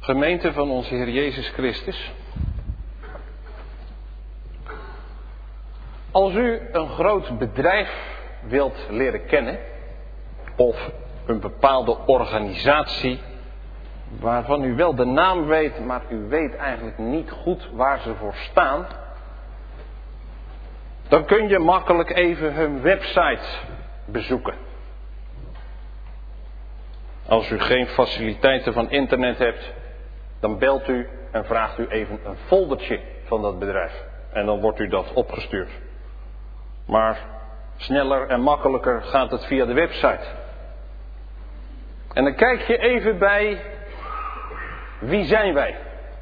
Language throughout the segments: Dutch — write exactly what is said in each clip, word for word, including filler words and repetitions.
Gemeente van onze Heer Jezus Christus. Als u een groot bedrijf wilt leren kennen, of een bepaalde organisatie waarvan u wel de naam weet, maar u weet eigenlijk niet goed waar ze voor staan, dan kun je makkelijk even hun website bezoeken. Als u geen faciliteiten van internet hebt, dan belt u en vraagt u even een foldertje van dat bedrijf. En dan wordt u dat opgestuurd. Maar sneller en makkelijker gaat het via de website. En dan kijk je even bij, wie zijn wij?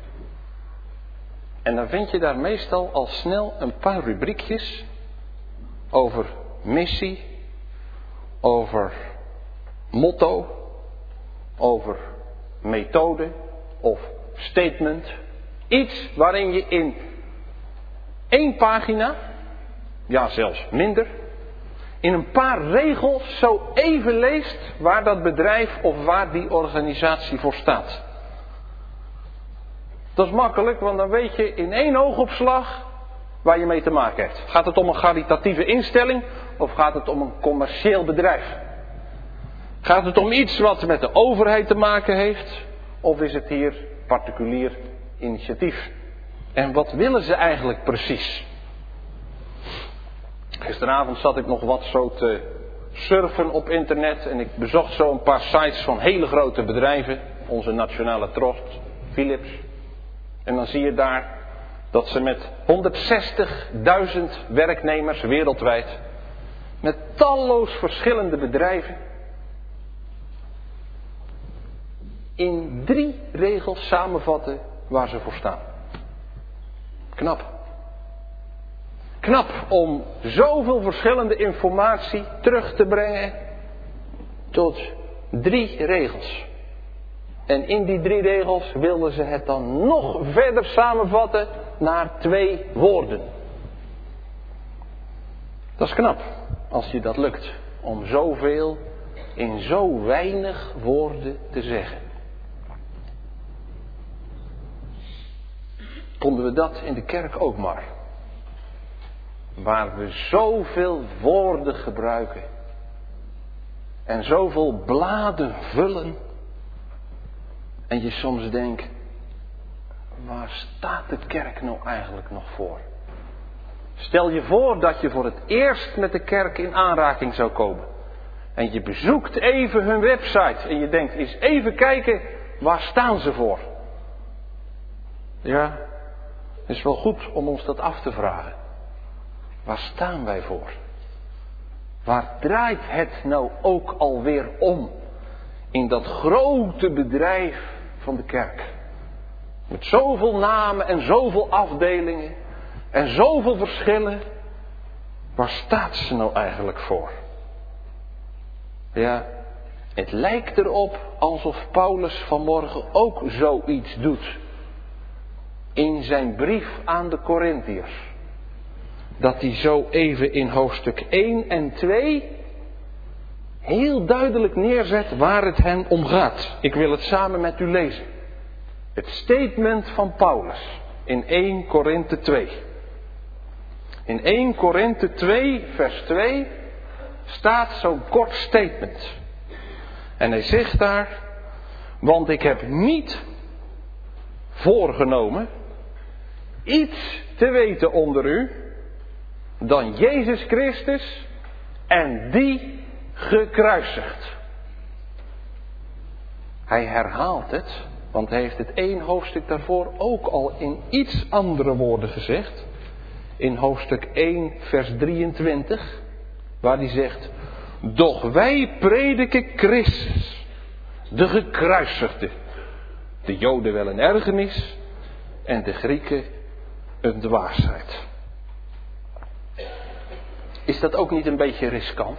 En dan vind je daar meestal al snel een paar rubriekjes over missie, over motto, over methode of statement. Iets waarin je in één pagina, ja zelfs minder, in een paar regels zo even leest waar dat bedrijf of waar die organisatie voor staat. Dat is makkelijk, want dan weet je in één oogopslag waar je mee te maken hebt. Gaat het om een caritatieve instelling of gaat het om een commercieel bedrijf? Gaat het om iets wat met de overheid te maken heeft of is het hier particulier initiatief? En wat willen ze eigenlijk precies? Gisteravond zat ik nog wat zo te surfen op internet en ik bezocht zo een paar sites van hele grote bedrijven. Onze nationale trost, Philips. En dan zie je daar dat ze met honderdzestigduizend werknemers wereldwijd, met talloos verschillende bedrijven, in drie regels samenvatten waar ze voor staan. Knap. Knap om zoveel verschillende informatie terug te brengen tot drie regels. En in die drie regels wilden ze het dan nog verder samenvatten naar twee woorden. Dat is knap, als je dat lukt, om zoveel in zo weinig woorden te zeggen. Konden we dat in de kerk ook maar. Waar we zoveel woorden gebruiken. En zoveel bladen vullen. En je soms denkt, waar staat de kerk nou eigenlijk nog voor? Stel je voor dat je voor het eerst met de kerk in aanraking zou komen. En je bezoekt even hun website. En je denkt, eens even kijken, waar staan ze voor? Ja, het is wel goed om ons dat af te vragen. Waar staan wij voor? Waar draait het nou ook alweer om? In dat grote bedrijf van de kerk. Met zoveel namen en zoveel afdelingen. En zoveel verschillen. Waar staat ze nou eigenlijk voor? Ja, het lijkt erop alsof Paulus vanmorgen ook zoiets doet. In zijn brief aan de Korintiërs. Dat hij zo even in hoofdstuk één en twee heel duidelijk neerzet waar het hen om gaat. Ik wil het samen met u lezen. Het statement van Paulus in één Korinthe twee. In één Korinthe twee vers twee staat zo'n kort statement. En hij zegt daar, want ik heb niet voorgenomen iets te weten onder u dan Jezus Christus en die gekruisigd. Hij herhaalt het, want hij heeft het één hoofdstuk daarvoor ook al in iets andere woorden gezegd. In hoofdstuk één vers drieëntwintig, waar hij zegt, doch wij prediken Christus, de gekruisigde. De Joden wel een ergernis en de Grieken een dwaasheid. Is dat ook niet een beetje riskant?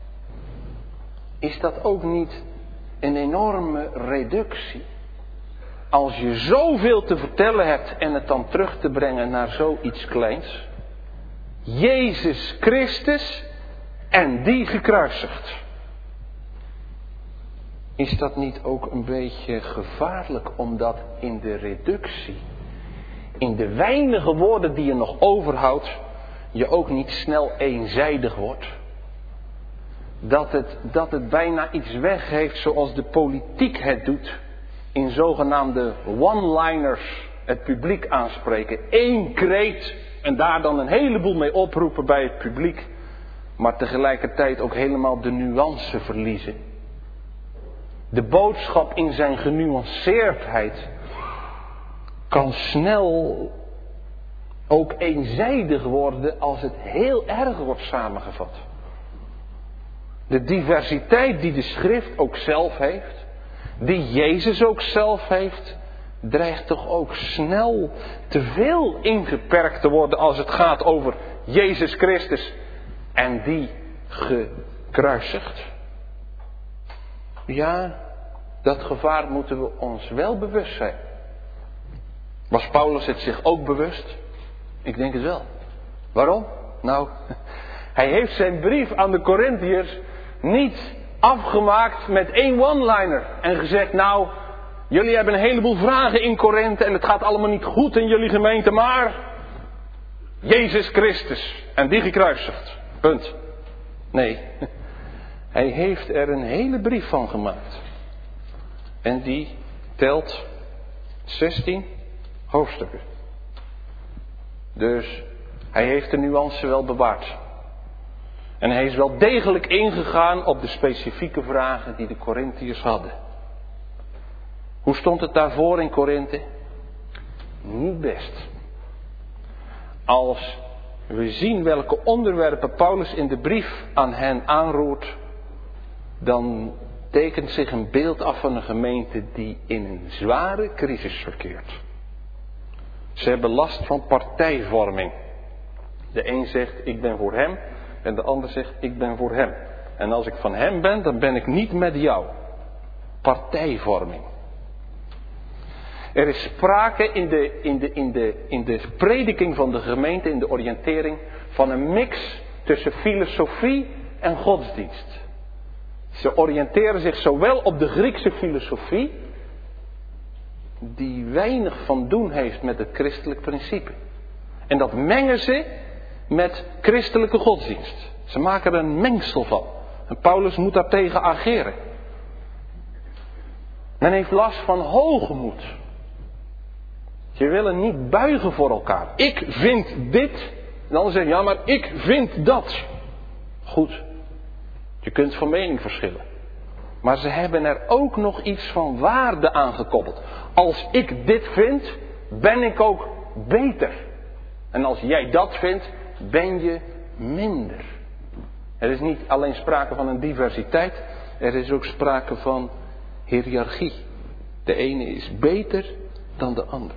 Is dat ook niet een enorme reductie? Als je zoveel te vertellen hebt en het dan terug te brengen naar zoiets kleins. Jezus Christus en die gekruisigd. Is dat niet ook een beetje gevaarlijk, omdat in de reductie, in de weinige woorden die je nog overhoudt, je ook niet snel eenzijdig wordt? Dat het, dat het bijna iets weg heeft zoals de politiek het doet, in zogenaamde one-liners het publiek aanspreken. Eén kreet en daar dan een heleboel mee oproepen bij het publiek, maar tegelijkertijd ook helemaal de nuance verliezen. De boodschap in zijn genuanceerdheid kan snel ook eenzijdig worden als het heel erg wordt samengevat. De diversiteit die de schrift ook zelf heeft, die Jezus ook zelf heeft, dreigt toch ook snel te veel ingeperkt te worden als het gaat over Jezus Christus en die gekruisigd. Ja, dat gevaar moeten we ons wel bewust zijn. Was Paulus het zich ook bewust? Ik denk het wel. Waarom? Nou, hij heeft zijn brief aan de Korintiërs niet afgemaakt met één one-liner en gezegd, nou, jullie hebben een heleboel vragen in Korinthe en het gaat allemaal niet goed in jullie gemeente, maar Jezus Christus en die gekruisigd. Punt. Nee, hij heeft er een hele brief van gemaakt. En die telt zestien hoofdstukken. Dus hij heeft de nuance wel bewaard. En hij is wel degelijk ingegaan op de specifieke vragen die de Korintiërs hadden. Hoe stond het daarvoor in Korinthe? Niet best. Als we zien welke onderwerpen Paulus in de brief aan hen aanroert, dan tekent zich een beeld af van een gemeente die in een zware crisis verkeert. Ze hebben last van partijvorming. De een zegt, ik ben voor hem, en de ander zegt, ik ben voor hem. En als ik van hem ben, dan ben ik niet met jou. Partijvorming. Er is sprake in de, in de, in de, in de prediking van de gemeente, in de oriëntering, van een mix tussen filosofie en godsdienst. Ze oriënteren zich zowel op de Griekse filosofie, die weinig van doen heeft met het christelijk principe. En dat mengen ze met christelijke godsdienst. Ze maken er een mengsel van. En Paulus moet daartegen ageren. Men heeft last van hoogmoed. Je wil niet buigen voor elkaar. Ik vind dit. En dan zeg je, ja, maar ik vind dat. Goed. Je kunt van mening verschillen. Maar ze hebben er ook nog iets van waarde aan gekoppeld. Als ik dit vind, ben ik ook beter. En als jij dat vindt, ben je minder. Er is niet alleen sprake van een diversiteit. Er is ook sprake van hiërarchie. De ene is beter dan de ander.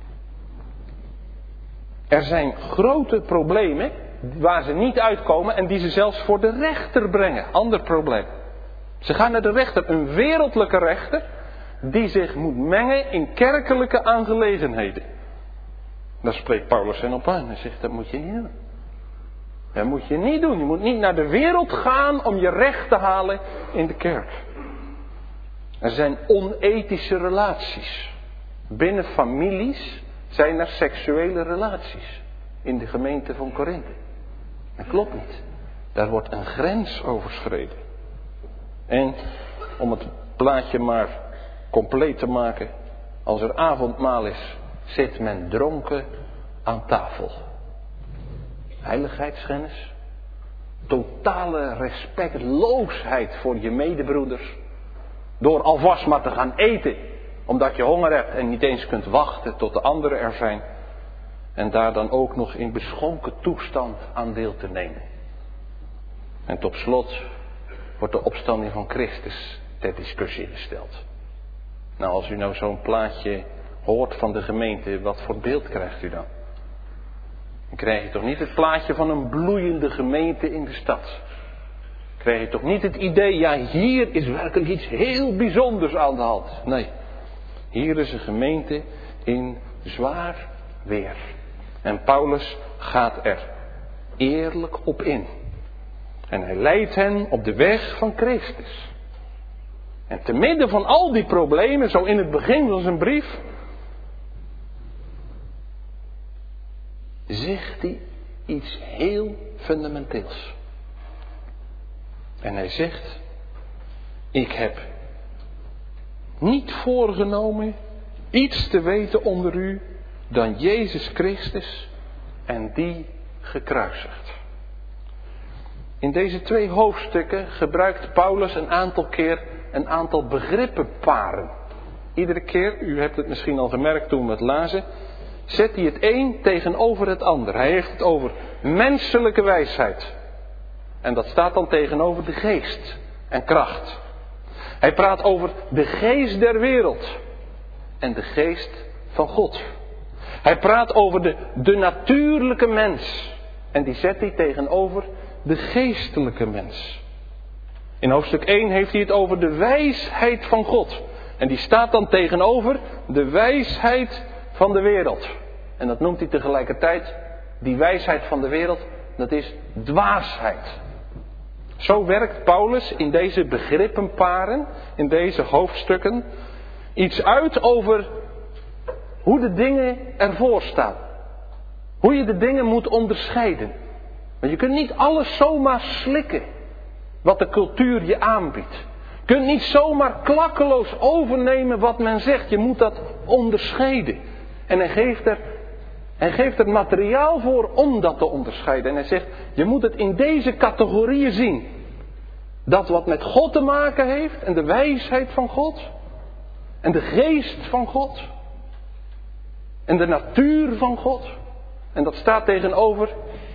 Er zijn grote problemen waar ze niet uitkomen en die ze zelfs voor de rechter brengen. Ander probleem. Ze gaan naar de rechter, een wereldlijke rechter, die zich moet mengen in kerkelijke aangelegenheden. Daar spreekt Paulus hen op aan. Hij zegt, dat moet je niet doen. Dat moet je niet doen. Je moet niet naar de wereld gaan om je recht te halen in de kerk. Er zijn onethische relaties. Binnen families zijn er seksuele relaties. In de gemeente van Korinthe. Dat klopt niet. Daar wordt een grens overschreden. En om het plaatje maar compleet te maken. Als er avondmaal is, zit men dronken aan tafel. Heiligheidsschennis. Totale respectloosheid voor je medebroeders. Door alvast maar te gaan eten. Omdat je honger hebt en niet eens kunt wachten tot de anderen er zijn. En daar dan ook nog in beschonken toestand aan deel te nemen. En tot slot wordt de opstanding van Christus ter discussie gesteld. Nou, als u nou zo'n plaatje hoort van de gemeente, wat voor beeld krijgt u dan? Dan krijg je toch niet het plaatje van een bloeiende gemeente in de stad. Krijg je toch niet het idee, ja, hier is werkelijk iets heel bijzonders aan de hand. Nee, hier is een gemeente in zwaar weer. En Paulus gaat er eerlijk op in. En hij leidt hen op de weg van Christus. En te midden van al die problemen, zo in het begin van zijn brief, zegt hij iets heel fundamenteels. En hij zegt, ik heb niet voorgenomen iets te weten onder u dan Jezus Christus en die gekruisigd. In deze twee hoofdstukken gebruikt Paulus een aantal keer een aantal begrippenparen. Iedere keer, u hebt het misschien al gemerkt toen we het lazen, zet hij het een tegenover het ander. Hij heeft het over menselijke wijsheid. En dat staat dan tegenover de geest en kracht. Hij praat over de geest der wereld en de geest van God. Hij praat over de, de natuurlijke mens. En die zet hij tegenover de geestelijke mens. In hoofdstuk één heeft hij het over de wijsheid van God. En die staat dan tegenover de wijsheid van de wereld. En dat noemt hij tegelijkertijd, die wijsheid van de wereld, dat is dwaasheid. Zo werkt Paulus in deze begrippenparen, in deze hoofdstukken, iets uit over hoe de dingen ervoor staan. Hoe je de dingen moet onderscheiden. Want je kunt niet alles zomaar slikken wat de cultuur je aanbiedt. Je kunt niet zomaar klakkeloos overnemen wat men zegt. Je moet dat onderscheiden. En hij geeft er, hij geeft er materiaal voor om dat te onderscheiden. En hij zegt, je moet het in deze categorieën zien. Dat wat met God te maken heeft en de wijsheid van God. En de geest van God. En de natuur van God. En dat staat tegenover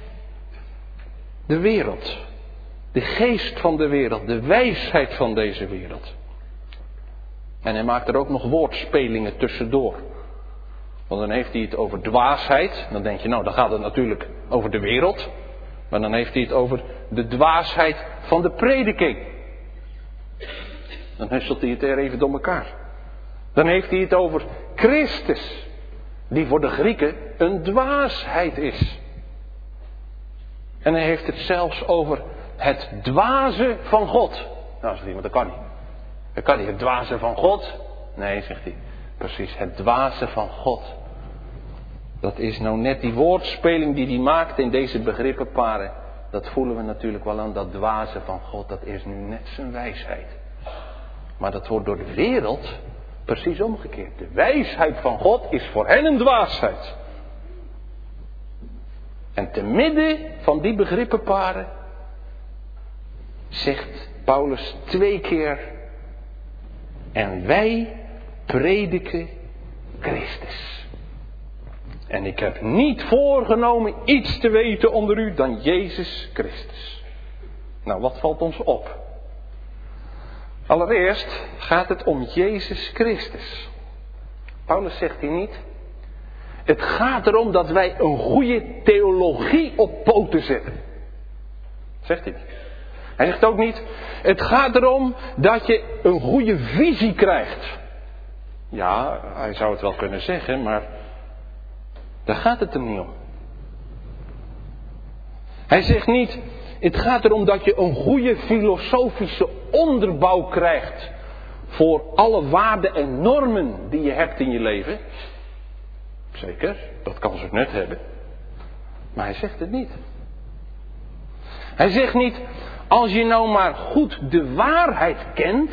de wereld. De geest van de wereld. De wijsheid van deze wereld. En hij maakt er ook nog woordspelingen tussendoor. Want dan heeft hij het over dwaasheid. Dan denk je, nou dan gaat het natuurlijk over de wereld. Maar dan heeft hij het over de dwaasheid van de prediking. Dan husselt hij het er even door elkaar. Dan heeft hij het over Christus. Die voor de Grieken een dwaasheid is. En hij heeft het zelfs over het dwaze van God. Nou, zegt iemand, dat kan niet. Dat kan niet, het dwaze van God. Nee, zegt hij. Precies, het dwaze van God. Dat is nou net die woordspeling die hij maakt in deze begrippenparen. Dat voelen we natuurlijk wel aan, dat dwaze van God. Dat is nu net zijn wijsheid. Maar dat wordt door de wereld precies omgekeerd. De wijsheid van God is voor hen een dwaasheid. En te midden van die begrippenparen zegt Paulus twee keer: en wij prediken Christus. En ik heb niet voorgenomen iets te weten onder u dan Jezus Christus. Nou, wat valt ons op? Allereerst gaat het om Jezus Christus. Paulus zegt hier niet: het gaat erom dat wij een goede theologie op poten zetten. Zegt hij niet. Hij zegt ook niet: het gaat erom dat je een goede visie krijgt. Ja, hij zou het wel kunnen zeggen, maar daar gaat het hem niet om. Hij zegt niet: het gaat erom dat je een goede filosofische onderbouw krijgt voor alle waarden en normen die je hebt in je leven. Zeker, dat kan zijn nut hebben. Maar hij zegt het niet. Hij zegt niet: als je nou maar goed de waarheid kent,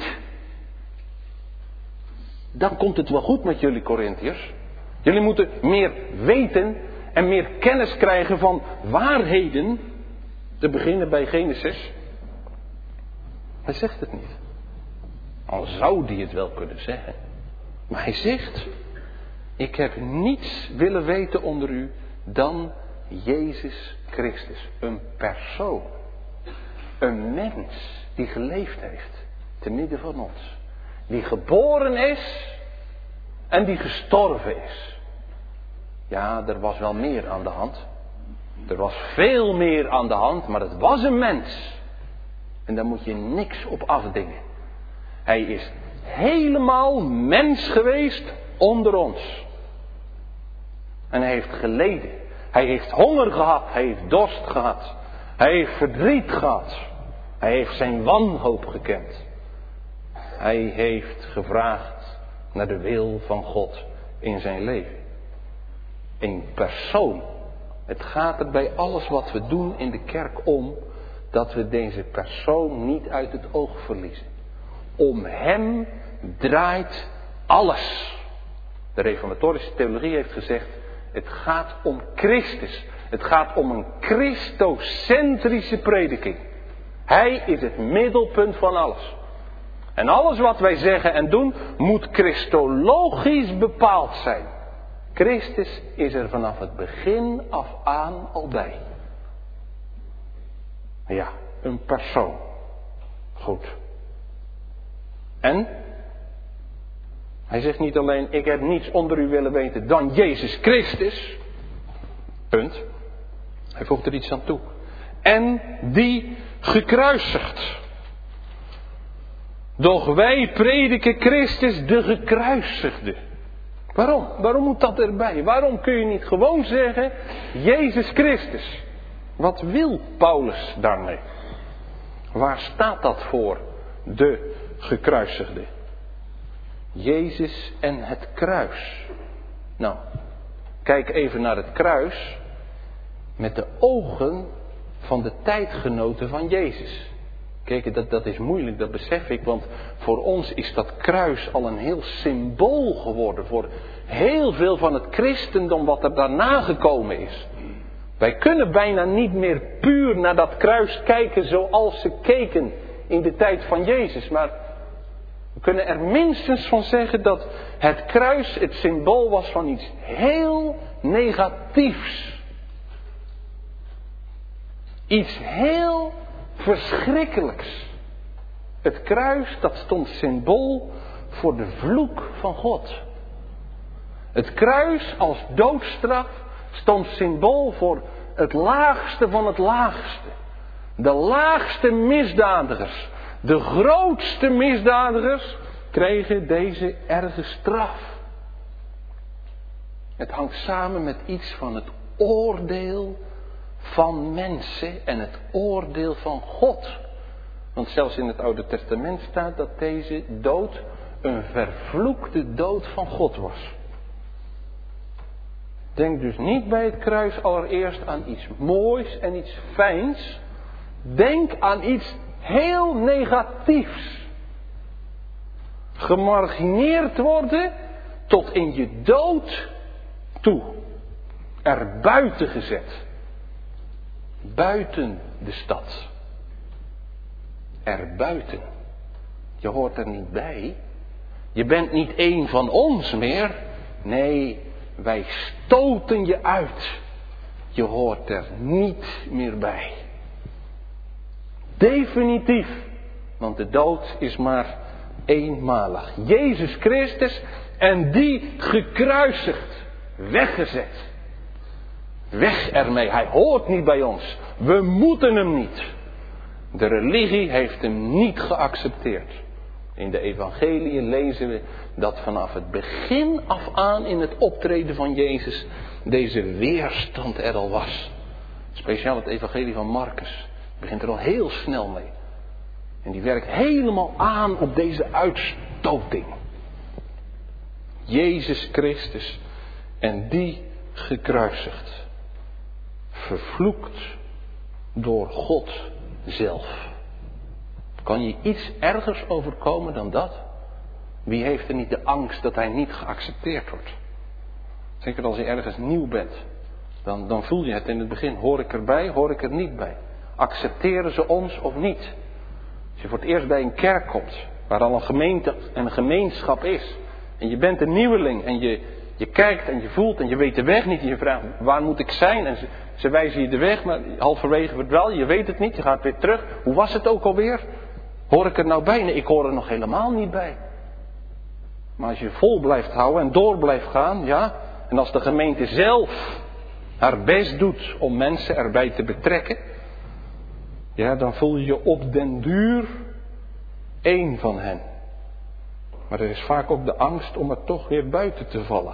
dan komt het wel goed met jullie Korintiërs. Jullie moeten meer weten en meer kennis krijgen van waarheden. Te beginnen bij Genesis. Hij zegt het niet. Al zou die het wel kunnen zeggen. Maar hij zegt: ik heb niets willen weten onder u dan Jezus Christus. Een persoon. Een mens die geleefd heeft te midden van ons. Die geboren is en die gestorven is. Ja, er was wel meer aan de hand. Er was veel meer aan de hand, maar het was een mens. En daar moet je niks op afdingen. Hij is helemaal mens geweest onder ons. En hij heeft geleden. Hij heeft honger gehad, hij heeft dorst gehad. Hij heeft verdriet gehad. Hij heeft zijn wanhoop gekend. Hij heeft gevraagd naar de wil van God in zijn leven. Een persoon. Het gaat er bij alles wat we doen in de kerk om dat we deze persoon niet uit het oog verliezen. Om hem draait alles. De reformatorische theologie heeft gezegd, het gaat om Christus. Het gaat om een christocentrische prediking. Hij is het middelpunt van alles. En alles wat wij zeggen en doen moet christologisch bepaald zijn. Christus is er vanaf het begin af aan al bij. Ja, een persoon. Goed. En? Hij zegt niet alleen, ik heb niets onder u willen weten dan Jezus Christus. Punt. Hij voegt er iets aan toe. En die gekruisigd. Doch wij prediken Christus de gekruisigde. Waarom? Waarom moet dat erbij? Waarom kun je niet gewoon zeggen, Jezus Christus? Wat wil Paulus daarmee? Waar staat dat voor? De gekruisigde. Jezus en het kruis. Nou, kijk even naar het kruis met de ogen van de tijdgenoten van Jezus. Kijk, dat, dat is moeilijk, dat besef ik, want voor ons is dat kruis al een heel symbool geworden voor heel veel van het christendom wat er daarna gekomen is. Wij kunnen bijna niet meer puur naar dat kruis kijken zoals ze keken in de tijd van Jezus, maar we kunnen er minstens van zeggen dat het kruis het symbool was van iets heel negatiefs. Iets heel verschrikkelijks. Het kruis, dat stond symbool voor de vloek van God. Het kruis als doodstraf stond symbool voor het laagste van het laagste. De laagste misdadigers, de grootste misdadigers kregen deze erge straf. Het hangt samen met iets van het oordeel van mensen en het oordeel van God. Want zelfs in het Oude Testament staat dat deze dood een vervloekte dood van God was. Denk dus niet bij het kruis allereerst aan iets moois en iets fijns. Denk aan iets heel negatiefs. Gemargineerd worden tot in je dood toe. Er buiten gezet. Buiten de stad. Er buiten. Je hoort er niet bij. Je bent niet één van ons meer. Nee, wij stoten je uit. Je hoort er niet meer bij. Definitief. Want de dood is maar eenmalig. Jezus Christus en die gekruisigd. Weggezet. Weg ermee. Hij hoort niet bij ons. We moeten hem niet. De religie heeft hem niet geaccepteerd. In de evangelie lezen we dat vanaf het begin af aan in het optreden van Jezus deze weerstand er al was. Speciaal het evangelie van Marcus begint er al heel snel mee. En die werkt helemaal aan op deze uitstoting. Jezus Christus en die gekruisigd. Vervloekt door God zelf. Kan je iets ergers overkomen dan dat? Wie heeft er niet de angst dat hij niet geaccepteerd wordt? Zeker als je ergens nieuw bent. Dan, dan voel je het in het begin. Hoor ik erbij, hoor ik er niet bij? Accepteren ze ons of niet? Als je voor het eerst bij een kerk komt. Waar al een gemeente en een gemeenschap is. En je bent een nieuweling. En je, je kijkt en je voelt en je weet de weg niet. En je vraagt, waar moet ik zijn? En ze, ze wijzen je de weg. Maar halverwege verdwaal je. Je weet het niet. Je gaat weer terug. Hoe was het ook alweer? Hoor ik er nou bij? Nee, ik hoor er nog helemaal niet bij. Maar als je vol blijft houden en door blijft gaan, ja. En als de gemeente zelf haar best doet om mensen erbij te betrekken. Ja, dan voel je je op den duur één van hen. Maar er is vaak ook de angst om er toch weer buiten te vallen.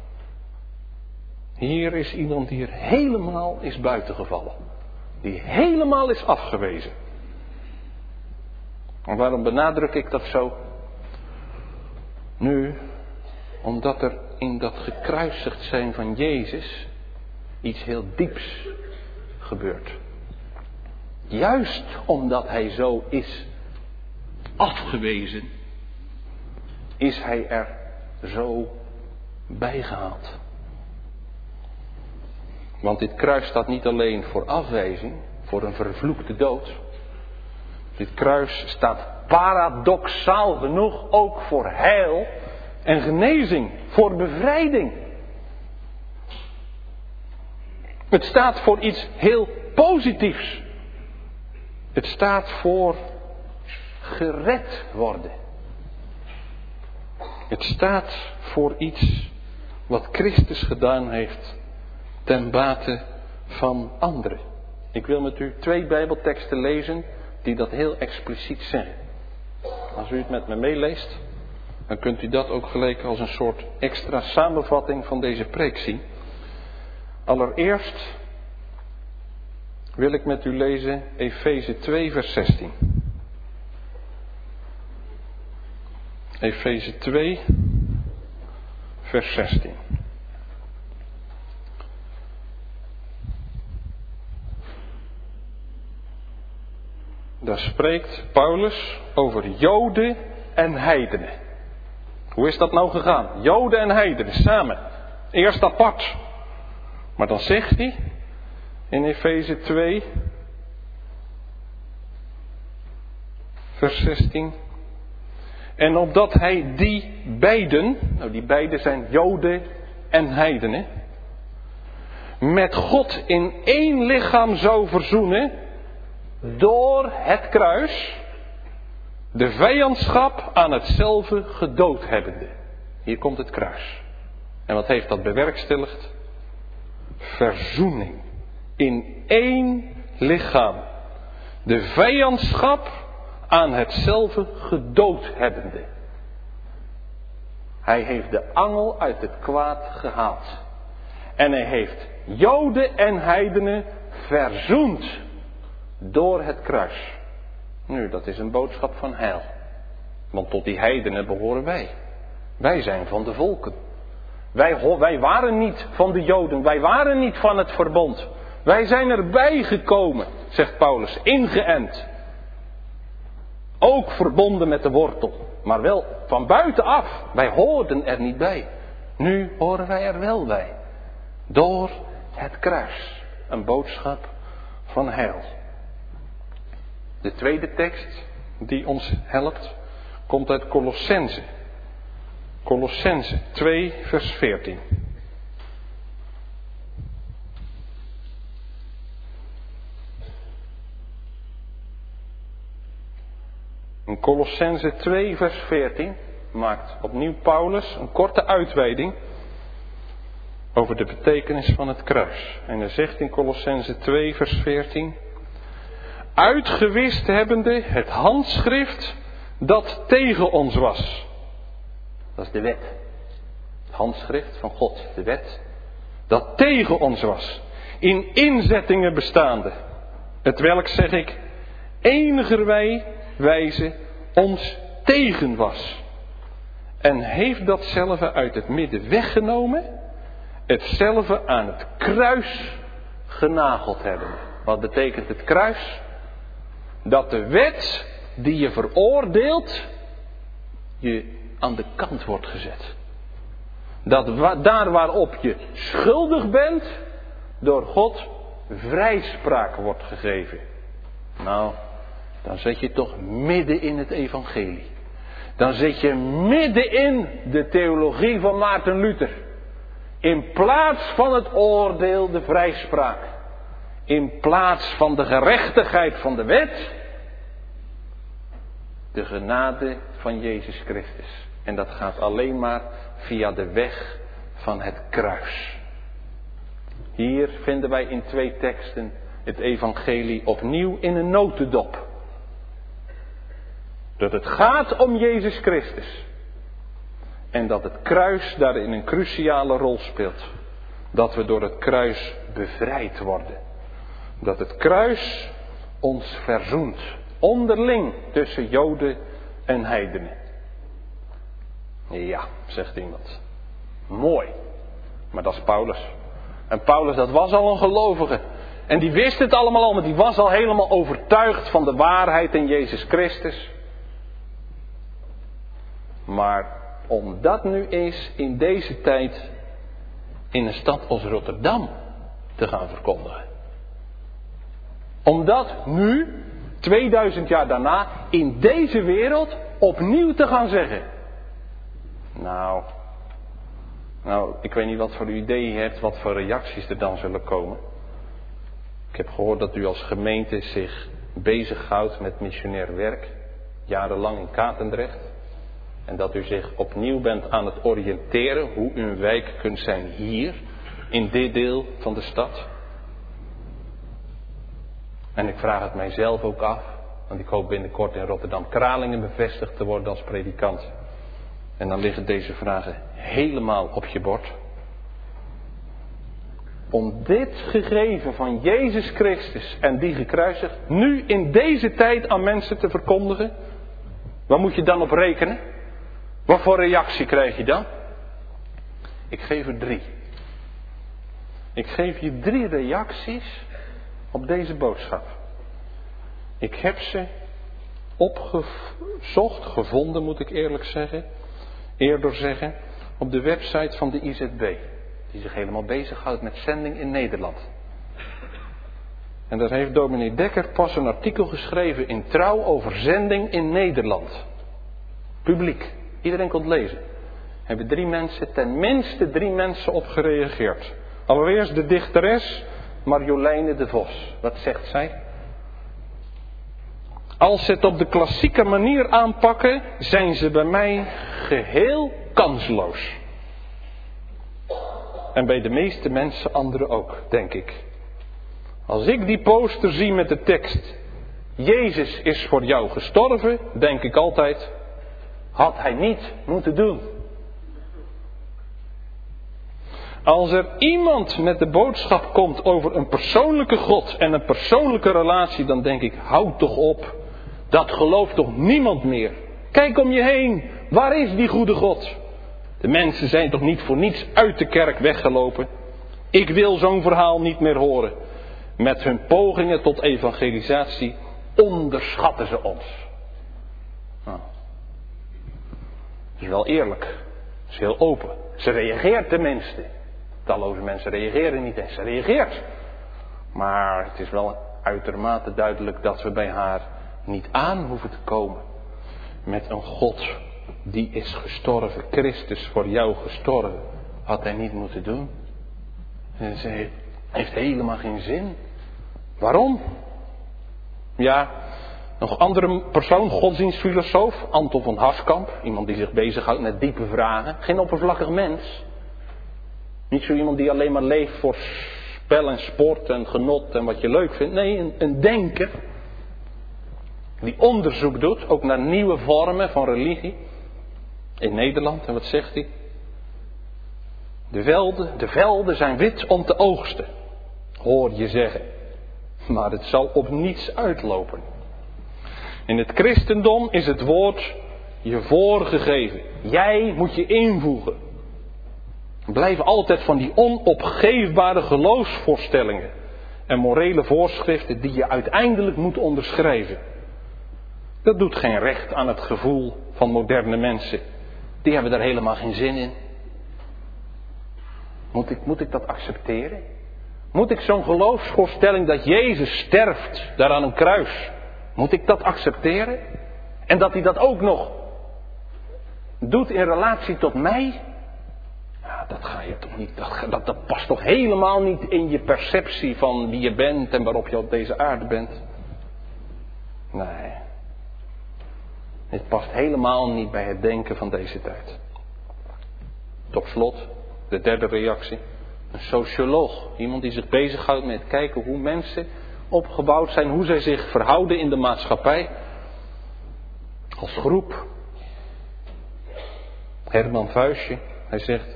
Hier is iemand die er helemaal is buitengevallen. Die helemaal is afgewezen. En waarom benadruk ik dat zo? Nu, omdat er in dat gekruisigd zijn van Jezus iets heel dieps gebeurt. Juist omdat hij zo is afgewezen, is hij er zo bijgehaald. Want dit kruis staat niet alleen voor afwijzing, voor een vervloekte dood. Dit kruis staat paradoxaal genoeg ook voor heil en genezing, voor bevrijding. Het staat voor iets heel positiefs. Het staat voor gered worden. Het staat voor iets wat Christus gedaan heeft ten bate van anderen. Ik wil met u twee Bijbelteksten lezen die dat heel expliciet zeggen. Als u het met me meeleest, dan kunt u dat ook gelijk als een soort extra samenvatting van deze preek zien. Allereerst wil ik met u lezen Efeze twee vers zestien. Efeze twee vers zestien. Daar spreekt Paulus over Joden en heidenen. Hoe is dat nou gegaan? Joden en heidenen samen. Eerst apart. Maar dan zegt hij in Efeze twee vers zestien. En opdat hij die beiden, nou die beiden zijn Joden en heidenen, met God in één lichaam zou verzoenen door het kruis, de vijandschap aan hetzelfde gedood hebbende. Hier komt het kruis. En wat heeft dat bewerkstelligd? Verzoening. In één lichaam. De vijandschap aan hetzelfde gedood hebbende. Hij heeft de angel uit het kwaad gehaald. En hij heeft Joden en heidenen verzoend door het kruis. Nu, dat is een boodschap van heil. Want tot die heidenen behoren wij. Wij zijn van de volken. Wij, wij waren niet van de Joden. Wij waren niet van het verbond. Wij zijn erbij gekomen, zegt Paulus, ingeënt. Ook verbonden met de wortel. Maar wel van buitenaf. Wij hoorden er niet bij. Nu horen wij er wel bij. Door het kruis. Een boodschap van heil. De tweede tekst die ons helpt, komt uit Colossense. Colossense twee vers veertien. In Colossense twee vers veertien maakt opnieuw Paulus een korte uitweiding over de betekenis van het kruis. En hij zegt in Colossense twee vers veertien: uitgewist hebbende het handschrift dat tegen ons was. Dat is de wet. Het handschrift van God, de wet, dat tegen ons was. In inzettingen bestaande. Het welk, zeg ik, enigerwij wijze ons tegen was. En heeft datzelfde uit het midden weggenomen, hetzelfde aan het kruis genageld hebben. Wat betekent het kruis? Dat de wet die je veroordeelt, je aan de kant wordt gezet. Dat wa- daar waarop je schuldig bent, door God vrijspraak wordt gegeven. Nou, dan zit je toch midden in het evangelie. Dan zit je midden in de theologie van Maarten Luther. In plaats van het oordeel de vrijspraak. In plaats van de gerechtigheid van de wet, de genade van Jezus Christus. En dat gaat alleen maar via de weg van het kruis. Hier vinden wij in twee teksten het evangelie opnieuw in een notendop. Dat het gaat om Jezus Christus. En dat het kruis daarin een cruciale rol speelt. Dat we door het kruis bevrijd worden. Dat het kruis ons verzoent. Onderling tussen Joden en heidenen. Ja, zegt iemand. Mooi. Maar dat is Paulus. En Paulus, dat was al een gelovige. En die wist het allemaal al, maar die was al helemaal overtuigd van de waarheid in Jezus Christus. Maar om dat nu eens in deze tijd in een stad als Rotterdam te gaan verkondigen. Om dat nu, tweeduizend jaar daarna, in deze wereld opnieuw te gaan zeggen. Nou, nou, ik weet niet wat voor idee je hebt, wat voor reacties er dan zullen komen. Ik heb gehoord dat u als gemeente zich bezighoudt met missionair werk, jarenlang in Katendrecht. En dat u zich opnieuw bent aan het oriënteren hoe u een wijk kunt zijn hier, in dit deel van de stad. En ik vraag het mijzelf ook af, want ik hoop binnenkort in Rotterdam-Kralingen bevestigd te worden als predikant. En dan liggen deze vragen helemaal op je bord. Om dit gegeven van Jezus Christus en die gekruisigd nu in deze tijd aan mensen te verkondigen. Waar moet je dan op rekenen? Wat voor reactie krijg je dan? Ik geef er drie. Ik geef je drie reacties op deze boodschap. Ik heb ze opgezocht, gevonden moet ik eerlijk zeggen. Eerder zeggen, op de website van de I Z B. Die zich helemaal bezighoudt met zending in Nederland. En daar heeft dominee Dekker pas een artikel geschreven in Trouw over zending in Nederland. Publiek. Iedereen kon het lezen. Hebben drie mensen, ten minste drie mensen op gereageerd. Allereerst de dichteres Marjoleine de Vos. Wat zegt zij? Als ze het op de klassieke manier aanpakken, zijn ze bij mij geheel kansloos. En bij de meeste mensen anderen ook, denk ik. Als ik die poster zie met de tekst, Jezus is voor jou gestorven, denk ik altijd, had hij niet moeten doen. Als er iemand met de boodschap komt over een persoonlijke God en een persoonlijke relatie, dan denk ik, houd toch op. Dat gelooft toch niemand meer. Kijk om je heen. Waar is die goede God? De mensen zijn toch niet voor niets uit de kerk weggelopen. Ik wil zo'n verhaal niet meer horen. Met hun pogingen tot evangelisatie onderschatten ze ons. Nou, dat is wel eerlijk. Dat is heel open. Ze reageert tenminste. Talloze mensen reageren niet eens. Ze reageert. Maar het is wel uitermate duidelijk dat we bij haar niet aan hoeven te komen. Met een God die is gestorven. Christus voor jou gestorven. Had hij niet moeten doen. En ze heeft helemaal geen zin. Waarom? Ja, nog een andere persoon, godsdienstfilosoof, Anton van Haskamp. Iemand die zich bezighoudt met diepe vragen. Geen oppervlakkig mens. Niet zo iemand die alleen maar leeft voor spel en sport en genot en wat je leuk vindt. Nee, een, een denker. Die onderzoek doet, ook naar nieuwe vormen van religie. In Nederland, en wat zegt hij? De velden, de velden zijn wit om te oogsten. Hoor je zeggen. Maar het zal op niets uitlopen. In het christendom is het woord je voorgegeven. Jij moet je invoegen. Blijf altijd van die onopgeefbare geloofsvoorstellingen en morele voorschriften die je uiteindelijk moet onderschrijven. Dat doet geen recht aan het gevoel van moderne mensen. Die hebben daar helemaal geen zin in. Moet ik, moet ik dat accepteren? Moet ik zo'n geloofsvoorstelling dat Jezus sterft daar aan een kruis, moet ik dat accepteren? En dat hij dat ook nog doet in relatie tot mij? Ja, dat ga je toch niet, dat, dat, dat past toch helemaal niet in je perceptie van wie je bent en waarop je op deze aarde bent? Nee. Dit past helemaal niet bij het denken van deze tijd. Tot slot, de derde reactie. Een socioloog. Iemand die zich bezighoudt met kijken hoe mensen opgebouwd zijn. Hoe zij zich verhouden in de maatschappij. Als groep. Herman Vuijsje. Hij zegt.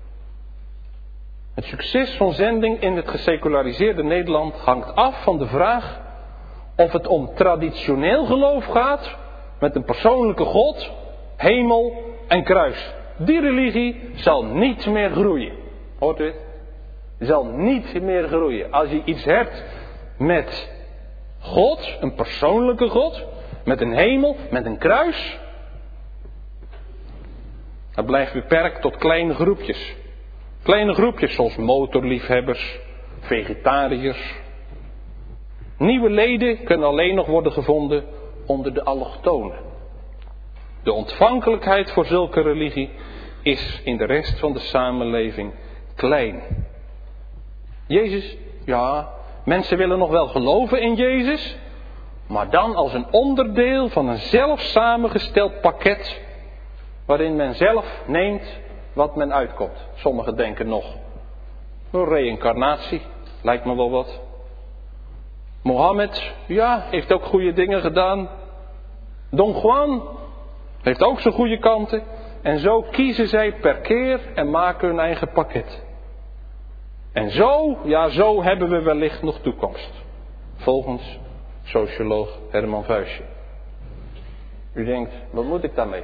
Het succes van zending in het geseculariseerde Nederland hangt af van de vraag of het om traditioneel geloof gaat met een persoonlijke God, hemel en kruis. Die religie zal niet meer groeien. Hoort u het? Zal niet meer groeien. Als je iets hebt met God, een persoonlijke God, met een hemel, met een kruis, dat blijft beperkt tot kleine groepjes. Kleine groepjes zoals motorliefhebbers, vegetariërs. Nieuwe leden kunnen alleen nog worden gevonden onder de allochtonen. De ontvankelijkheid voor zulke religie is in de rest van de samenleving klein. Jezus, ja, mensen willen nog wel geloven in Jezus, maar dan als een onderdeel van een zelf samengesteld pakket, waarin men zelf neemt wat men uitkomt. Sommigen denken nog, een reïncarnatie, lijkt me wel wat. Mohammed, ja, heeft ook goede dingen gedaan. Don Juan heeft ook zijn goede kanten. En zo kiezen zij per keer en maken hun eigen pakket. En zo, ja, zo hebben we wellicht nog toekomst. Volgens socioloog Herman Vuijsje. U denkt, wat moet ik daarmee?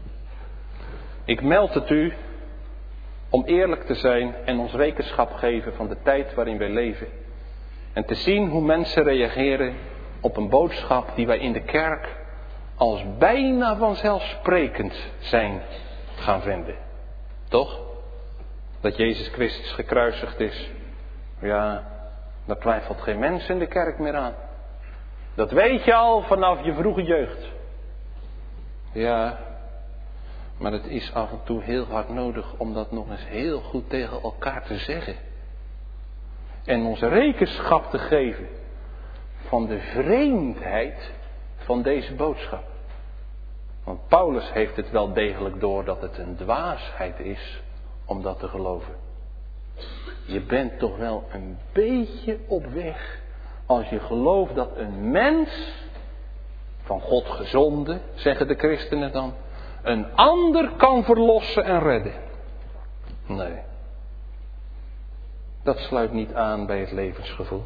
Ik meld het u om eerlijk te zijn en ons rekenschap geven van de tijd waarin wij leven. En te zien hoe mensen reageren op een boodschap die wij in de kerk als bijna vanzelfsprekend zijn gaan vinden. Toch? Dat Jezus Christus gekruisigd is. Ja, daar twijfelt geen mens in de kerk meer aan. Dat weet je al vanaf je vroege jeugd. Ja, maar het is af en toe heel hard nodig om dat nog eens heel goed tegen elkaar te zeggen. En ons rekenschap te geven van de vreemdheid van deze boodschap. Want Paulus heeft het wel degelijk door dat het een dwaasheid is om dat te geloven. Je bent toch wel een beetje op weg als je gelooft dat een mens, van God gezonden, zeggen de christenen dan, een ander kan verlossen en redden. Nee. Dat sluit niet aan bij het levensgevoel.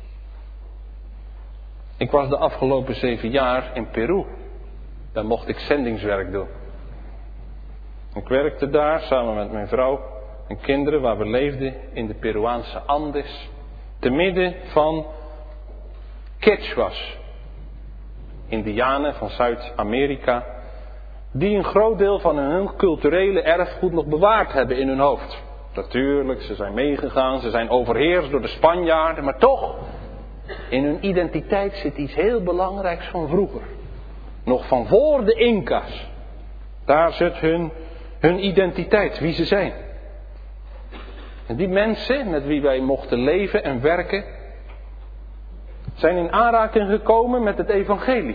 Ik was de afgelopen zeven jaar in Peru. Daar mocht ik zendingswerk doen. Ik werkte daar samen met mijn vrouw en kinderen waar we leefden in de Peruaanse Andes. Te midden van Quechuas. Indianen van Zuid-Amerika. Die een groot deel van hun culturele erfgoed nog bewaard hebben in hun hoofd. Natuurlijk, ze zijn meegegaan, ze zijn overheerst door de Spanjaarden, maar toch, in hun identiteit zit iets heel belangrijks van vroeger. Nog van voor de Inca's. Daar zit hun, hun identiteit, wie ze zijn. En die mensen met wie wij mochten leven en werken, zijn in aanraking gekomen met het evangelie.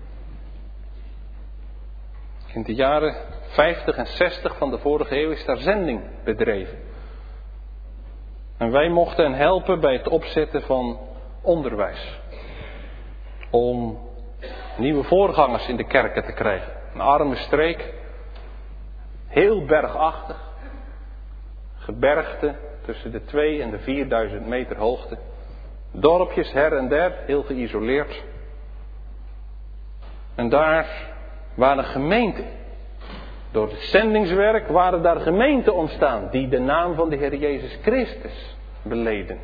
In de jaren vijftig en zestig van de vorige eeuw is daar zending bedreven. En wij mochten hen helpen bij het opzetten van onderwijs. Om nieuwe voorgangers in de kerken te krijgen. Een arme streek. Heel bergachtig. Gebergte tussen de twee en de vierduizend meter hoogte. Dorpjes her en der, heel geïsoleerd. En daar waren gemeenten. Door het zendingswerk waren daar gemeenten ontstaan die de naam van de Heer Jezus Christus beleden.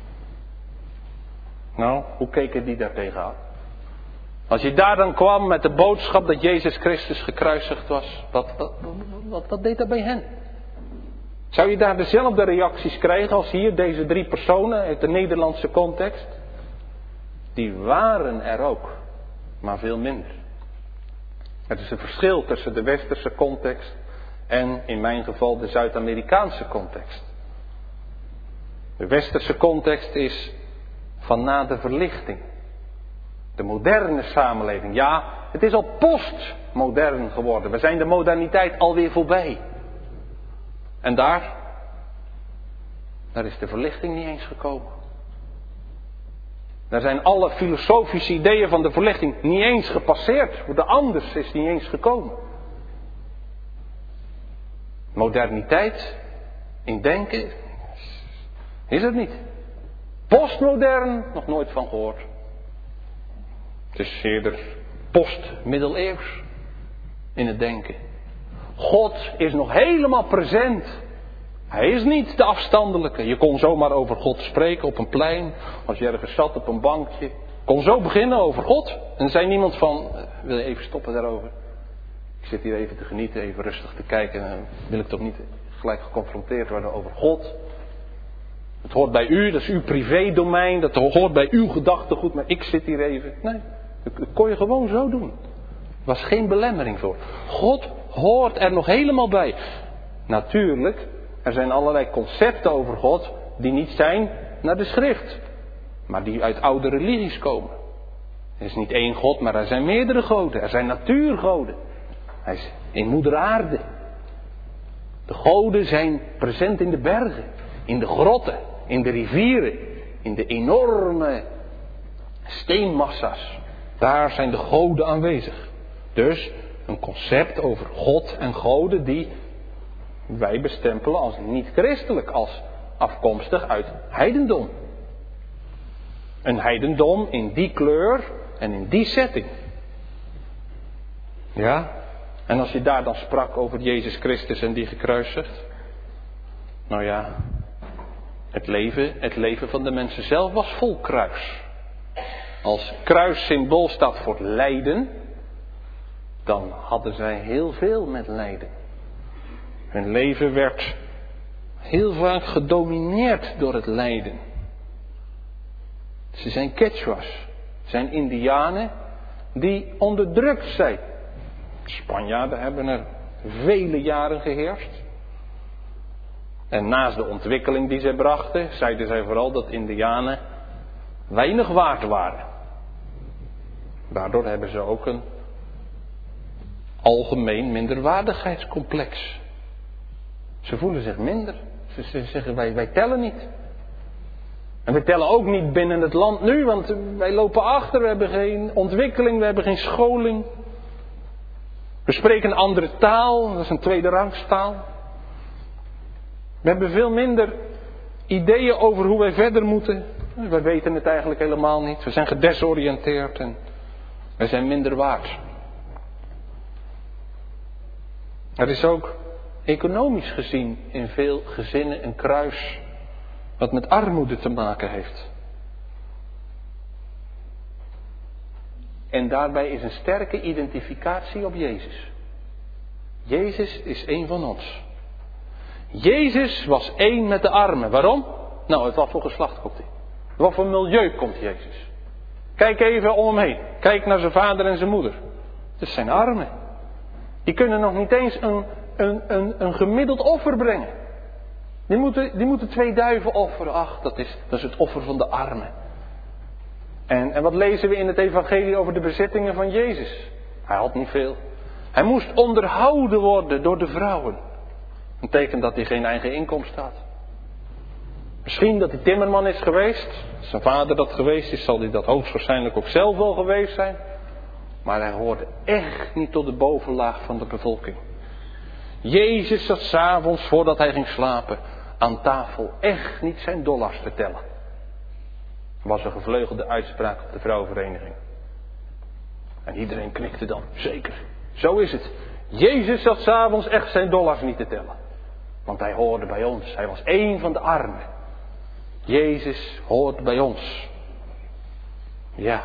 Nou, hoe keken die daar tegenaan? Als je daar dan kwam met de boodschap dat Jezus Christus gekruisigd was, wat, wat, wat, wat deed dat bij hen? Zou je daar dezelfde reacties krijgen als hier deze drie personen uit de Nederlandse context? Die waren er ook, maar veel minder. Het is een verschil tussen de westerse context en in mijn geval de Zuid-Amerikaanse context. De westerse context is van na de verlichting. De moderne samenleving. Ja, het is al postmodern geworden. We zijn de moderniteit alweer voorbij. En daar, daar is de verlichting niet eens gekomen. Daar zijn alle filosofische ideeën van de verlichting niet eens gepasseerd. De anders is niet eens gekomen. Moderniteit in denken is het niet. Postmodern, nog nooit van gehoord. Het is eerder post-middeleeuws in het denken. God is nog helemaal present. Hij is niet de afstandelijke. Je kon zomaar over God spreken op een plein. Als je ergens zat op een bankje. Kon zo beginnen over God. En er zei niemand van, wil je even stoppen daarover? Ik zit hier even te genieten, even rustig te kijken. En wil ik toch niet gelijk geconfronteerd worden over God. Het hoort bij u, dat is uw privédomein. Dat hoort bij uw gedachtegoed. Maar ik zit hier even. Nee, dat kon je gewoon zo doen. Er was geen belemmering voor. God hoort er nog helemaal bij. Natuurlijk, er zijn allerlei concepten over God die niet zijn naar de schrift. Maar die uit oude religies komen. Er is niet één God, maar er zijn meerdere goden. Er zijn natuurgoden. Hij is in moeder aarde. De goden zijn present in de bergen, in de grotten, in de rivieren, in de enorme steenmassa's. Daar zijn de goden aanwezig. Dus een concept over God en goden die wij bestempelen als niet christelijk, als afkomstig uit heidendom. Een heidendom in die kleur en in die setting. Ja, en als je daar dan sprak over Jezus Christus en die gekruisigd. Nou ja, het leven, het leven van de mensen zelf was vol kruis. Als kruis symbool staat voor lijden, dan hadden zij heel veel met lijden. Hun leven werd heel vaak gedomineerd door het lijden. Ze zijn Quechuas, zijn Indianen die onderdrukt zijn. Spanjaarden hebben er vele jaren geheerst. En naast de ontwikkeling die zij brachten, zeiden zij vooral dat Indianen weinig waard waren. Daardoor hebben ze ook een algemeen minderwaardigheidscomplex. Ze voelen zich minder. Ze, ze zeggen wij, wij tellen niet. En we tellen ook niet binnen het land nu, want wij lopen achter, we hebben geen ontwikkeling, we hebben geen scholing. We spreken een andere taal, dat is een tweede rangstaal. We hebben veel minder ideeën over hoe wij verder moeten. Wij weten het eigenlijk helemaal niet. We zijn gedesoriënteerd en we zijn minder waard. Er is ook economisch gezien in veel gezinnen een kruis wat met armoede te maken heeft. En daarbij is een sterke identificatie op Jezus. Jezus is één van ons. Jezus was één met de armen. Waarom? Nou, uit wat voor geslacht komt hij? Wat voor milieu komt Jezus? Kijk even om hem heen. Kijk naar zijn vader en zijn moeder. Het zijn armen. Die kunnen nog niet eens een, een, een, een gemiddeld offer brengen. Die moeten, die moeten twee duiven offeren. Ach, dat is, dat is het offer van de armen. En, en wat lezen we in het evangelie over de bezittingen van Jezus? Hij had niet veel. Hij moest onderhouden worden door de vrouwen. Een teken dat hij geen eigen inkomsten had. Misschien dat hij timmerman is geweest. Als zijn vader dat geweest is, zal hij dat hoogstwaarschijnlijk ook zelf wel geweest zijn. Maar hij hoorde echt niet tot de bovenlaag van de bevolking. Jezus zat 's avonds voordat hij ging slapen aan tafel echt niet zijn dollars te tellen. Was een gevleugelde uitspraak op de vrouwenvereniging. En iedereen knikte dan, zeker. Zo is het. Jezus zat 's avonds echt zijn dollars niet te tellen. Want hij hoorde bij ons. Hij was één van de armen. Jezus hoort bij ons. Ja.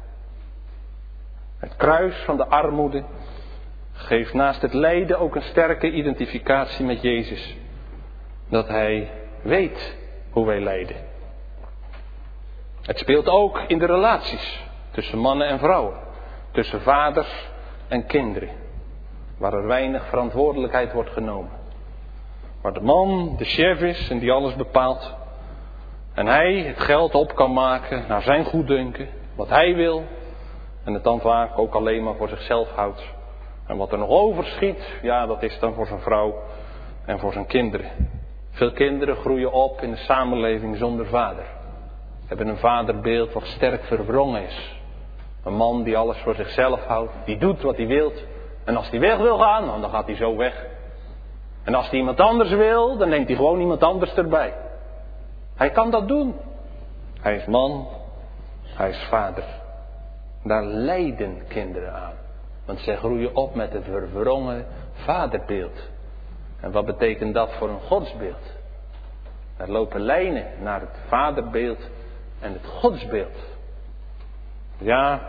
Het kruis van de armoede geeft naast het lijden ook een sterke identificatie met Jezus. Dat hij weet hoe wij lijden. Het speelt ook in de relaties tussen mannen en vrouwen. Tussen vaders en kinderen. Waar er weinig verantwoordelijkheid wordt genomen. Waar de man de chef is en die alles bepaalt. En hij het geld op kan maken naar zijn goeddunken. Wat hij wil. En het dan vaak ook alleen maar voor zichzelf houdt. En wat er nog overschiet, ja, dat is dan voor zijn vrouw en voor zijn kinderen. Veel kinderen groeien op in een samenleving zonder vader. Hebben een vaderbeeld wat sterk verwrongen is. Een man die alles voor zichzelf houdt, die doet wat hij wil. En als hij weg wil gaan, dan gaat hij zo weg. En als hij iemand anders wil, dan neemt hij gewoon iemand anders erbij. Hij kan dat doen. Hij is man, hij is vader. Daar lijden kinderen aan. Want zij groeien op met een verwrongen vaderbeeld. En wat betekent dat voor een godsbeeld? Er lopen lijnen naar het vaderbeeld en het godsbeeld. Ja,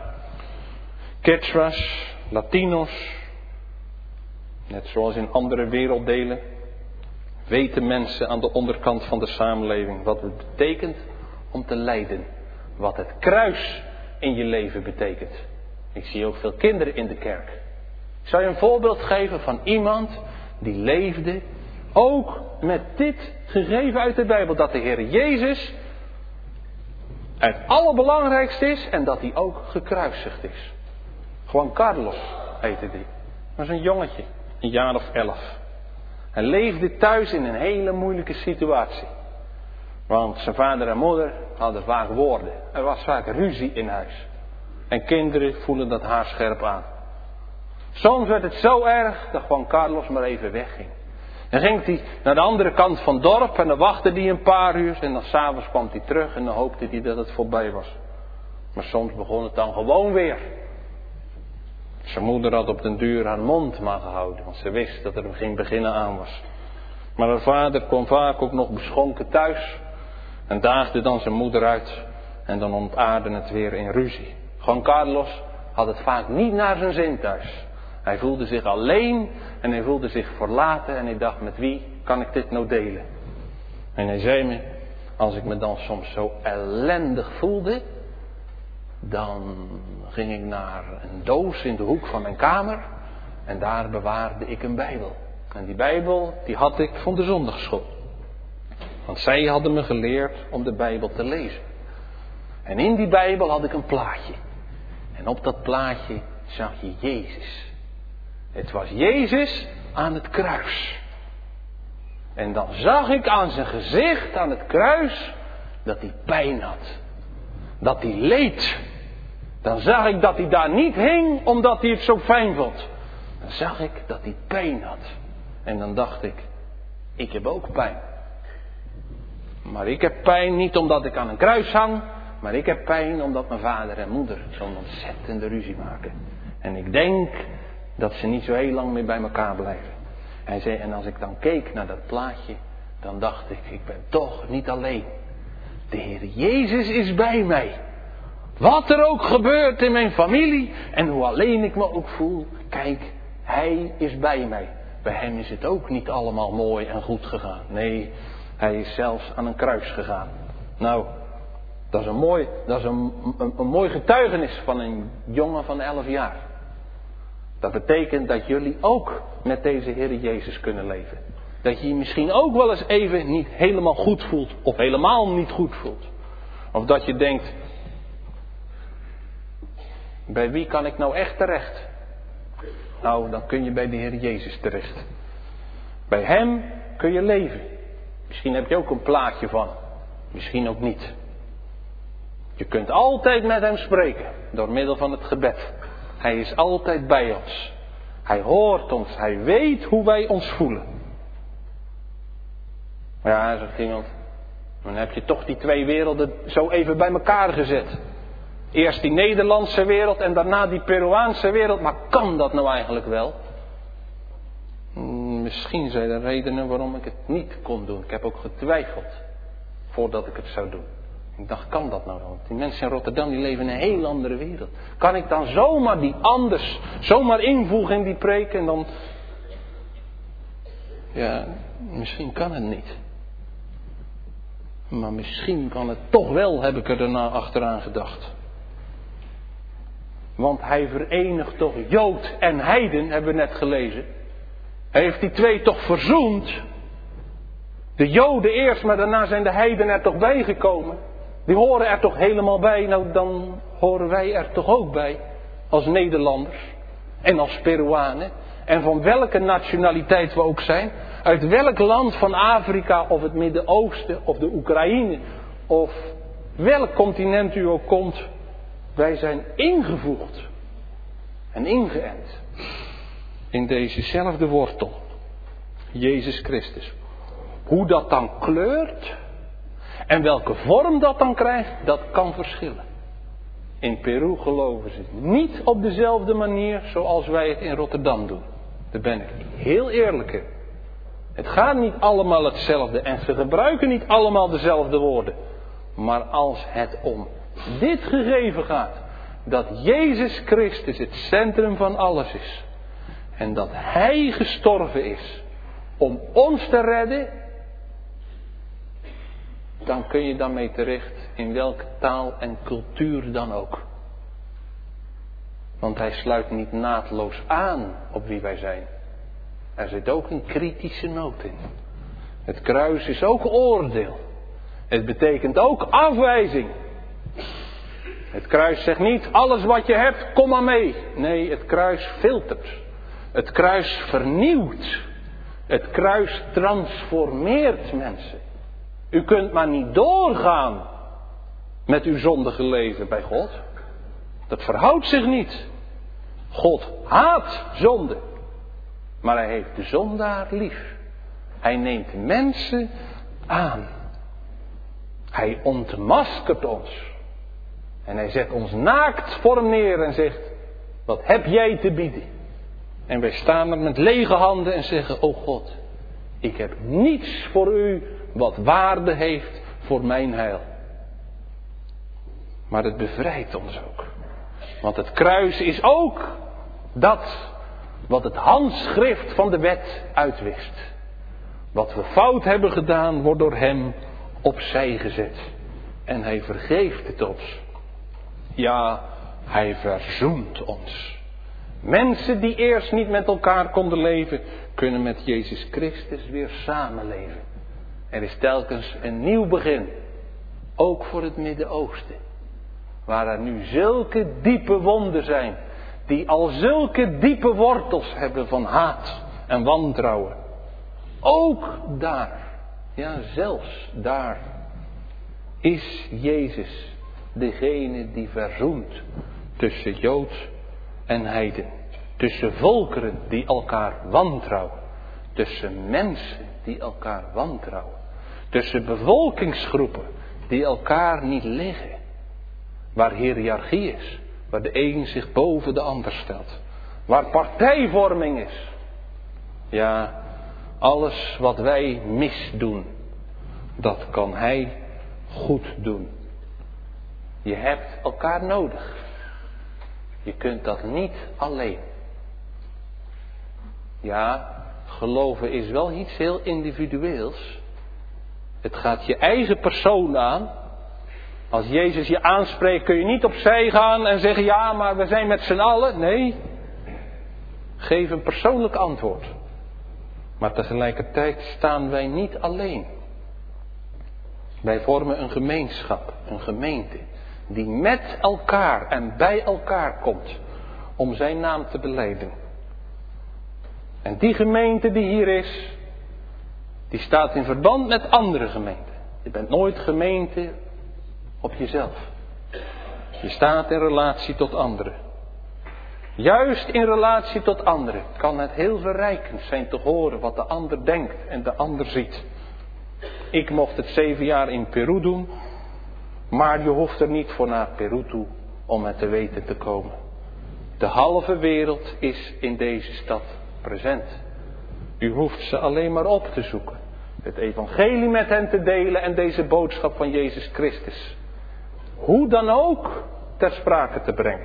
Quechuas, Latino's, net zoals in andere werelddelen, weten mensen aan de onderkant van de samenleving wat het betekent om te lijden. Wat het kruis in je leven betekent. Ik zie ook veel kinderen in de kerk. Ik zal je een voorbeeld geven van iemand die leefde ook met dit gegeven uit de Bijbel. Dat de Heer Jezus het allerbelangrijkste is en dat hij ook gekruisigd is. Juan Carlos heette die. Dat was een jongetje, een jaar of elf. Hij leefde thuis in een hele moeilijke situatie. Want zijn vader en moeder hadden vaak woorden. Er was vaak ruzie in huis. En kinderen voelen dat haarscherp aan. Soms werd het zo erg dat Juan Carlos maar even wegging. Dan ging hij naar de andere kant van het dorp en dan wachtte hij een paar uur. En dan 's avonds kwam hij terug en dan hoopte hij dat het voorbij was. Maar soms begon het dan gewoon weer. Zijn moeder had op den duur haar mond maar gehouden. Want ze wist dat er geen beginnen aan was. Maar haar vader kwam vaak ook nog beschonken thuis. En daagde dan zijn moeder uit. En dan ontaarde het weer in ruzie. Juan Carlos had het vaak niet naar zijn zin thuis. Hij voelde zich alleen en hij voelde zich verlaten. En hij dacht, met wie kan ik dit nou delen? En hij zei me, als ik me dan soms zo ellendig voelde, dan ging ik naar een doos in de hoek van mijn kamer. En daar bewaarde ik een Bijbel. En die Bijbel, die had ik van de zondagschool. Want zij hadden me geleerd om de Bijbel te lezen. En in die Bijbel had ik een plaatje. En op dat plaatje zag je Jezus. Het was Jezus aan het kruis. En dan zag ik aan zijn gezicht, aan het kruis, dat hij pijn had. Dat hij leed. Dan zag ik dat hij daar niet hing omdat hij het zo fijn vond. Dan zag ik dat hij pijn had. En dan dacht ik, ik heb ook pijn. Maar ik heb pijn niet omdat ik aan een kruis hang. Maar ik heb pijn omdat mijn vader en moeder zo'n ontzettende ruzie maken. En ik denk dat ze niet zo heel lang meer bij elkaar blijven. Hij zei, en als ik dan keek naar dat plaatje, dan dacht ik, ik ben toch niet alleen. De Heer Jezus is bij mij. Wat er ook gebeurt in mijn familie en hoe alleen ik me ook voel, kijk, Hij is bij mij. Bij Hem is het ook niet allemaal mooi en goed gegaan. Nee, Hij is zelfs aan een kruis gegaan. Nou, dat is een mooi, dat is een, een, een mooi getuigenis van een jongen van elf jaar. Dat betekent dat jullie ook met deze Heer Jezus kunnen leven. Dat je je misschien ook wel eens even niet helemaal goed voelt. Of helemaal niet goed voelt. Of dat je denkt, bij wie kan ik nou echt terecht? Nou, dan kun je bij de Heer Jezus terecht. Bij Hem kun je leven. Misschien heb je ook een plaatje van. Misschien ook niet. Je kunt altijd met Hem spreken. Door middel van het gebed. Hij is altijd bij ons. Hij hoort ons. Hij weet hoe wij ons voelen. Ja, zegt iemand. Dan heb je toch die twee werelden zo even bij elkaar gezet. Eerst die Nederlandse wereld en daarna die Peruaanse wereld. Maar kan dat nou eigenlijk wel? Misschien zijn er redenen waarom ik het niet kon doen. Ik heb ook getwijfeld. Voordat ik het zou doen. Ik dacht, kan dat nou wel? Want die mensen in Rotterdam die leven in een heel andere wereld. Kan ik dan zomaar die anders, zomaar invoegen in die preek en dan... Ja, misschien kan het niet. Maar misschien kan het toch wel, heb ik er daarna achteraan gedacht. Want hij verenigt toch Jood en Heiden, hebben we net gelezen. Hij heeft die twee toch verzoend. De Joden eerst, maar daarna zijn de Heiden er toch bijgekomen. Die horen er toch helemaal bij. Nou, dan horen wij er toch ook bij. Als Nederlanders. En als Peruanen. En van welke nationaliteit we ook zijn. Uit welk land van Afrika of het Midden-Oosten of de Oekraïne. Of welk continent u ook komt. Wij zijn ingevoegd. En ingeënt. In dezezelfde wortel. Jezus Christus. Hoe dat dan kleurt. En welke vorm dat dan krijgt, dat kan verschillen. In Peru geloven ze niet op dezelfde manier zoals wij het in Rotterdam doen. Daar ben ik heel eerlijk in. Het gaat niet allemaal hetzelfde en ze gebruiken niet allemaal dezelfde woorden. Maar als het om dit gegeven gaat, dat Jezus Christus het centrum van alles is. En dat Hij gestorven is om ons te redden. Dan kun je daarmee terecht in welke taal en cultuur dan ook. Want Hij sluit niet naadloos aan op wie wij zijn. Er zit ook een kritische noot in. Het kruis is ook oordeel. Het betekent ook afwijzing. Het kruis zegt niet, alles wat je hebt, kom maar mee. Nee, het kruis filtert. Het kruis vernieuwt. Het kruis transformeert mensen. U kunt maar niet doorgaan met uw zondige leven bij God. Dat verhoudt zich niet. God haat zonde. Maar Hij heeft de zondaar lief. Hij neemt mensen aan. Hij ontmaskert ons. En Hij zet ons naakt voor Hem neer en zegt, wat heb jij te bieden? En wij staan er met lege handen en zeggen, o God, ik heb niets voor U wat waarde heeft voor mijn heil. Maar het bevrijdt ons ook. Want het kruis is ook dat wat het handschrift van de wet uitwist. Wat we fout hebben gedaan, wordt door Hem opzij gezet. En Hij vergeeft het ons. Ja, Hij verzoent ons. Mensen die eerst niet met elkaar konden leven, kunnen met Jezus Christus weer samenleven. Er is telkens een nieuw begin. Ook voor het Midden-Oosten. Waar er nu zulke diepe wonden zijn. Die al zulke diepe wortels hebben van haat en wantrouwen. Ook daar, ja zelfs daar, is Jezus degene die verzoent tussen Jood en heiden. Tussen volkeren die elkaar wantrouwen. Tussen mensen die elkaar wantrouwen. Tussen bevolkingsgroepen die elkaar niet liggen. Waar hiërarchie is. Waar de een zich boven de ander stelt. Waar partijvorming is. Ja, alles wat wij misdoen, dat kan Hij goed doen. Je hebt elkaar nodig. Je kunt dat niet alleen. Ja, geloven is wel iets heel individueels. Het gaat je eigen persoon aan. Als Jezus je aanspreekt kun je niet opzij gaan en zeggen, ja, maar we zijn met z'n allen. Nee, geef een persoonlijk antwoord. Maar tegelijkertijd staan wij niet alleen. Wij vormen een gemeenschap, een gemeente, die met elkaar en bij elkaar komt om zijn naam te belijden. En die gemeente die hier is, die staat in verband met andere gemeenten. Je bent nooit gemeente op jezelf. Je staat in relatie tot anderen. Juist in relatie tot anderen kan het heel verrijkend zijn te horen wat de ander denkt en de ander ziet. Ik mocht het zeven jaar in Peru doen, maar je hoeft er niet voor naar Peru toe om het te weten te komen. De halve wereld is in deze stad present. U hoeft ze alleen maar op te zoeken. Het evangelie met hen te delen en deze boodschap van Jezus Christus. Hoe dan ook ter sprake te brengen.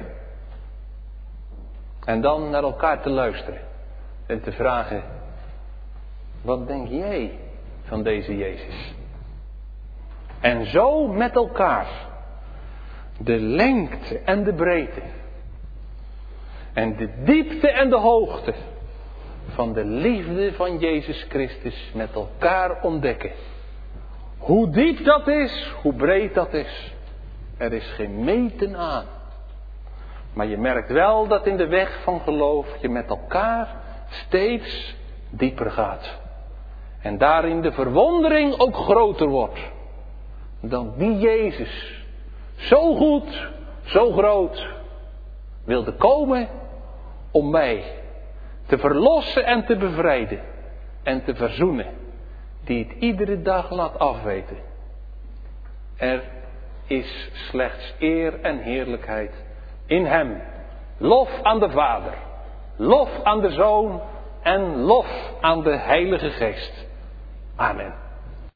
En dan naar elkaar te luisteren. En te vragen. Wat denk jij van deze Jezus? En zo met elkaar. De lengte en de breedte. En de diepte en de hoogte. Van de liefde van Jezus Christus met elkaar ontdekken. Hoe diep dat is, hoe breed dat is. Er is geen meten aan. Maar je merkt wel dat in de weg van geloof je met elkaar steeds dieper gaat. En daarin de verwondering ook groter wordt. Dan die Jezus zo goed, zo groot wilde komen om mij te verlossen en te bevrijden. En te verzoenen. Die het iedere dag laat afweten. Er is slechts eer en heerlijkheid in hem. Lof aan de Vader, lof aan de Zoon en lof aan de Heilige Geest. Amen.